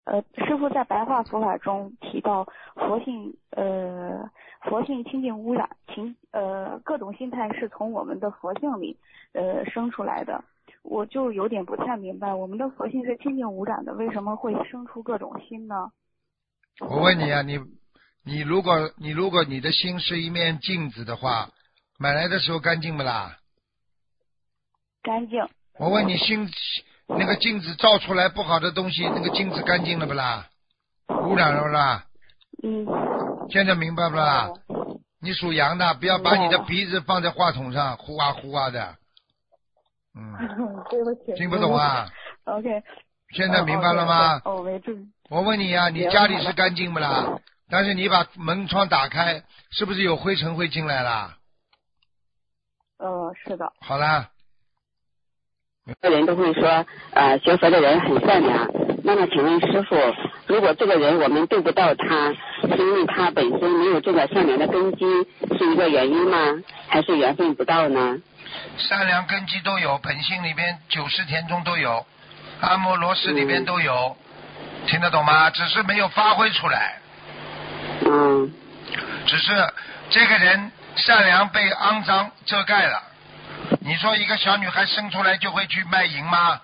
师父在白话佛法中提到佛性清净污染，各种心态是从我们的佛性里生出来的。我就有点不太明白，我们的佛性是清净无染的，为什么会生出各种心呢？ 我问你啊，你如果你的心是一面镜子的话，买来的时候干净不啦？ 干净。 我问你，那个镜子照出来不好的东西，那个镜子干净了不啦？污染了不啦？现在明白不啦？你属羊的，不要把你的鼻子放在话筒上呼啊呼啊的。 对不起。 听不懂啊 ？OK。 现在明白了吗？ 没注意。 我问你啊，你家里是干净不啦？但是你把门窗打开，是不是有灰尘会进来啦？ 是的。 好啦。 很多人都会说，学佛的人很善良。那么，请问师父，如果这个人我们对不到他，是因为他本身没有这个善良的根基，是一个原因吗？还是缘分不到呢？ 善良根基都有，本性里边90田中都有，阿摩罗什里边都有，听得懂吗？只是没有发挥出来。只是这个人善良被肮脏遮盖了。你说一个小女孩生出来就会去卖淫吗？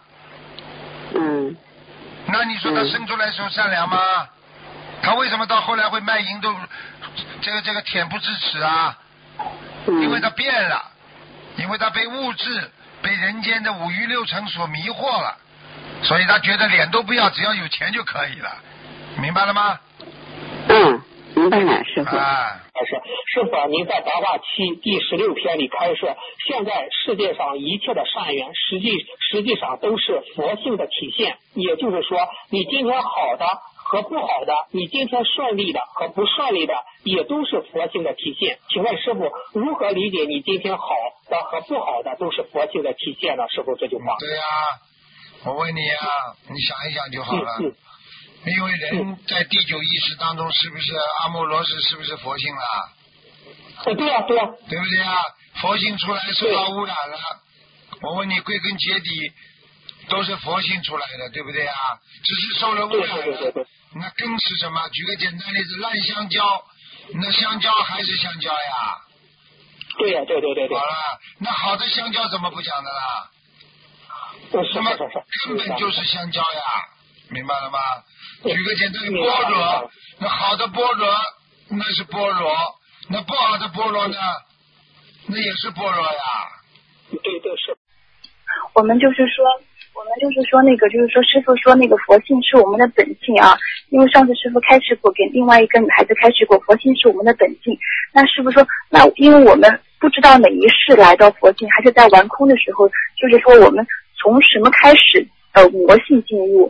那你说她生出来的时候善良吗？她为什么到后来会卖淫都这个恬不知耻啊？因为她变了，因为她被物质被人间的五欲六尘所迷惑了，所以她觉得脸都不要，只要有钱就可以了，明白了吗？ 明白了，师父。 师父，您在《白话7第16篇里开示，现在世界上一切的善缘，实际上都是佛性的体现。也就是说，你今天好的和不好的，你今天顺利的和不顺利的，也都是佛性的体现。请问师父，如何理解你今天好的和不好的都是佛性的体现呢？师父这句话。 对呀，我问你啊，你想一想就好了。因为人在第9意识当中，是不是阿摩罗什是不是佛性了？ 对呀，对呀， 对不对啊？佛性出来受到污染了，我问你，归根结底都是佛性出来的，对不对啊？只是受了污染了。那根是什么？举个简单例子，烂香蕉，那香蕉还是香蕉呀？ 对呀，对。 好了，那好的香蕉怎么不讲的啦？那么根本就是香蕉呀，明白了吗？举个简单的菠萝，那好的菠萝那是菠萝，那不好的菠萝呢，那也是菠萝呀。 对是。 我们就是说那个，就是说师父说那个佛性是我们的本性啊，因为上次师父开示过，给另外一个女孩子开示过，佛性是我们的本性。那师父说，那因为我们不知道哪一世来到佛性，还是在玩空的时候，就是说我们从什么开始魔性进入？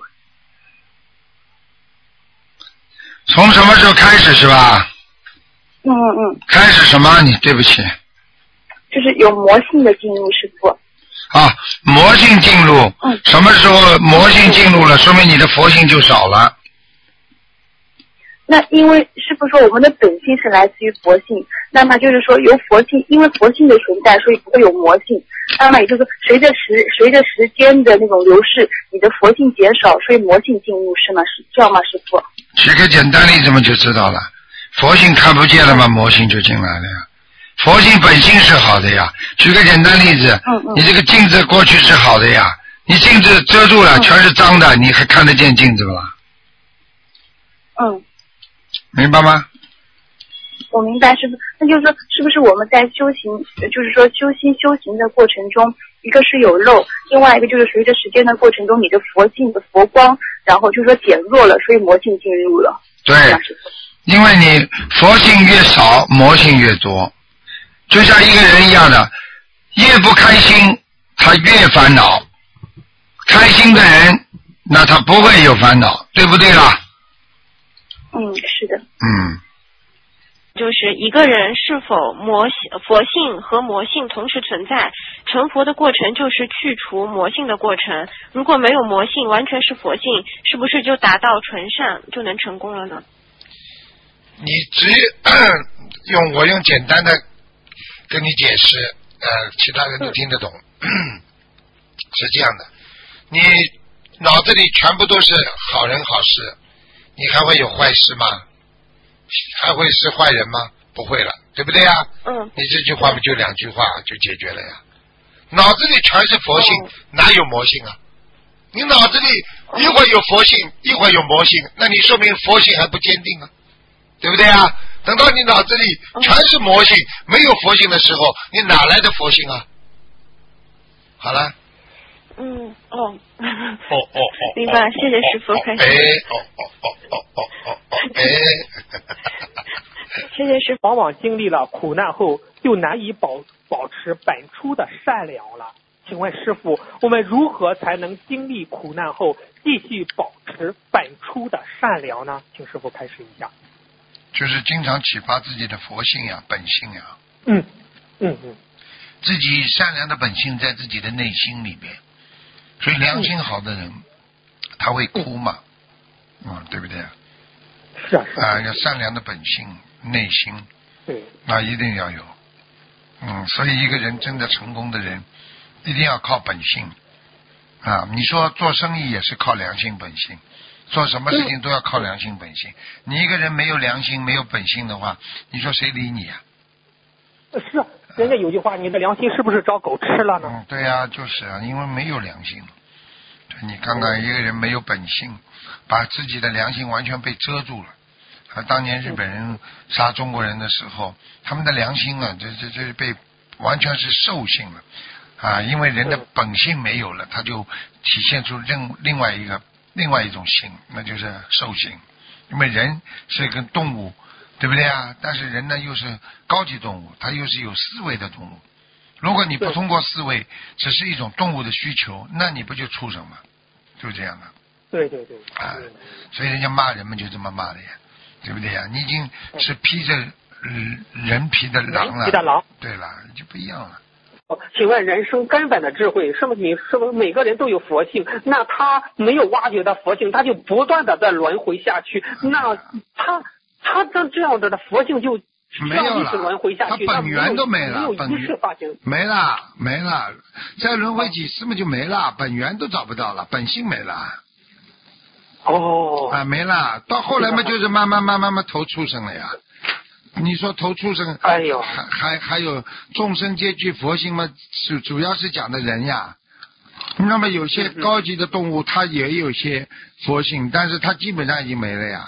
从什么时候开始是吧？开始什么？你对不起。 就是有魔性的进入，师父。 魔性进入。什么时候魔性进入了，说明你的佛性就少了。 那因为师父说我们的本性是来自于佛性，那么就是说由佛性，因为佛性的存在，所以不会有魔性。那么也就是说随着时间的那种流逝，你的佛性减少，所以魔性进入，是吗？是这样吗，师父？ 举个简单例子嘛就知道了，佛性看不见了嘛，魔性就进来了呀。佛性本性是好的呀。举个简单例子，你这个镜子过去是好的呀，你镜子遮住了，全是脏的，你还看得见镜子不啦？明白吗？ 我明白，师父。那就是说，是不是我们在修行，就是说修行的过程中，一个是有漏，另外一个就是随着时间的过程中，你的佛性的佛光，然后就是说减弱了，所以魔性进入了。 对，因为你佛性越少，魔性越多。就像一个人一样的，越不开心，他越烦恼。开心的人，那他不会有烦恼，对不对啦？ 是的。 就是一个人是否佛性和魔性同时存在，成佛的过程就是去除魔性的过程。如果没有魔性，完全是佛性，是不是就达到纯善，就能成功了呢？ 你我用简单的跟你解释，其他人都听得懂。是这样的， 脑子里全部都是好人好事，你还会有坏事吗？还会是坏人吗？不会了，对不对呀？你这句话不就2句话就解决了呀？脑子里全是佛性，哪有魔性啊？你脑子里一会儿有佛性，一会儿有魔性，那你说明佛性还不坚定啊，对不对啊？等到你脑子里全是魔性，没有佛性的时候，你哪来的佛性啊？好了。 明白，谢谢师父开始。谢谢师父。 往往经历了苦难后，就难以保持本初的善良了。请问师父，我们如何才能经历苦难后继续保持本初的善良呢？请师父开始一下。 就是经常启发自己的佛性呀、本性呀。自己善良的本性在自己的内心里边，所以良心好的人，他会哭嘛，对不对？ 是啊， 要善良的本性、内心， 对， 一定要有。所以一个人真的成功的人，一定要靠本性你说做生意也是靠良心本性，做什么事情都要靠良心本性。你一个人没有良心、没有本性的话，你说谁理你啊？ 是啊，人家有句话，你的良心是不是找狗吃了呢？ 对呀，就是啊，因为没有良心。你看看一个人没有本性，把自己的良心完全被遮住了。当年日本人杀中国人的时候，他们的良心这被完全是兽性了因为人的本性没有了，他就体现出另外一种性，那就是兽性。因为人是跟动物，对不对啊？但是人呢又是高级动物，它又是有思维的动物。如果你不通过思维，只是一种动物的需求，那你不就畜生吗？就这样的。 对。 所以人家骂人们就这么骂的呀，对不对呀？你已经是披着人皮的狼了。人皮的狼。对了，就不一样了。 请问人生根本的智慧是不是每个人都有佛性？那他没有挖掘的佛性，他就不断的在轮回下去。那他这样的佛性就没有了， 轮回下去， 他本源都没了， 没有一世发行， 没了，再轮回几次嘛就没了，本源都找不到了，本性没了。没了，到后来嘛就是慢慢投畜生了呀。你说投畜生，还有众生皆具佛性嘛？主要是讲的人呀。那么有些高级的动物，它也有些佛性，但是它基本上已经没了呀。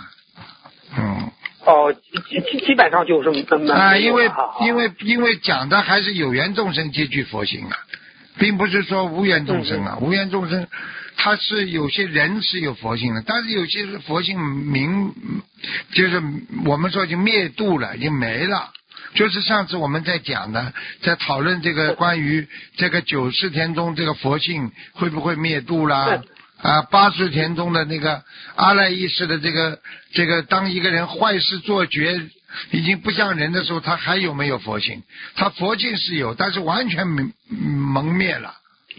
基本上就是因为讲的还是有缘众生皆具佛性并不是说无缘众生无缘众生他是有些人是有佛性的，但是有些佛性就是我们说已经灭度了，已经没了。就是上次我们在讲的，在讨论这个关于这个90天中这个佛性会不会灭度啦？80天中的那个阿赖意识的这个当一个人坏事做绝已经不像人的时候，他还有没有佛性？他佛性是有，但是完全蒙灭了。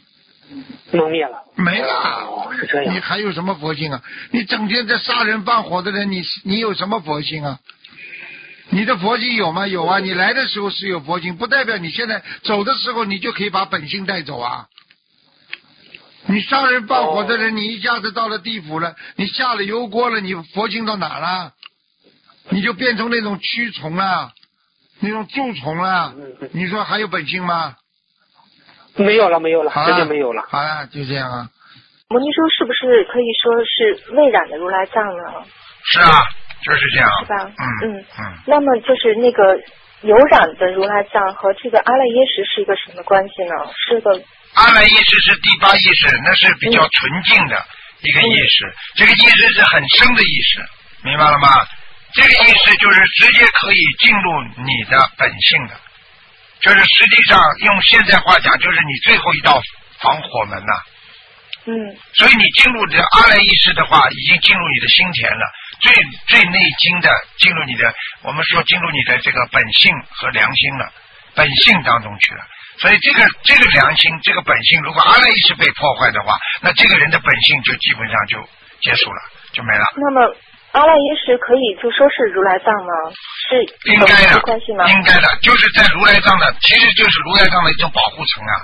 没了， 是这样。 你还有什么佛性啊？你整天在杀人放火的人，你有什么佛性啊？你的佛性有吗？有啊，你来的时候是有佛性，不代表你现在走的时候你就可以把本性带走啊。你杀人放火的人，你一下子到了地府了，你下了油锅了，你佛性到哪了？你就变成那种蛆虫了，那种蛀虫了，你说还有本性吗？ 没有了，真的没有了。 好了，就这样啊。 摩尼说是不是可以说是未染的如来藏呢？ 是啊，就是这样。 是吧？那么就是那个有染的如来藏和这个阿赖耶识是一个什么关系呢？是个阿赖耶识是第8意识，那是比较纯净的一个意识，这个意识是很深的意识，明白了吗？这个意识就是直接可以进入你的本性的，就是实际上用现在话讲，就是你最后一道防火门呐。所以你进入这阿赖意识的话，已经进入你的心田了，最内经的进入你的，我们说进入你的这个本性和良心了，本性当中去了。所以这个良心，这个本性，如果阿赖意识被破坏的话，那这个人的本性就基本上就结束了，就没了。 那么阿赖耶识可以就说是如来藏吗？是应该的， 关系吗？ 应该的，就是在如来藏的，其实就是如来藏的一种保护层啊。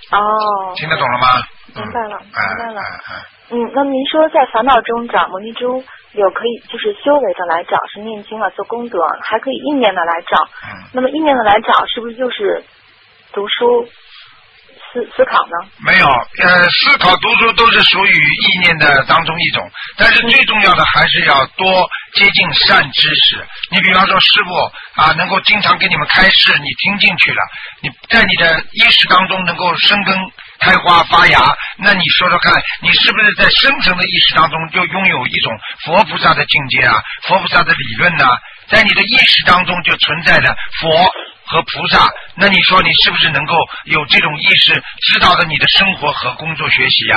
哦， 听得懂了吗？ 明白了，明白了。 那么您说在烦恼中找摩尼珠，有可以就是修为的来找，是念经了做功德，还可以意念的来找。那么意念的来找，是不是就是读书思考呢？ 没有，思考读书都是属于意念的当中一种，但是最重要的还是要多接近善知识。你比方说师父啊，能够经常给你们开示，你听进去了，你在你的意识当中能够生根开花发芽，那你说说看，你是不是在深层的意识当中就拥有一种佛菩萨的境界啊，佛菩萨的理论呢？在你的意识当中就存在着佛和菩萨，那你说你是不是能够有这种意识，知道的你的生活和工作学习啊？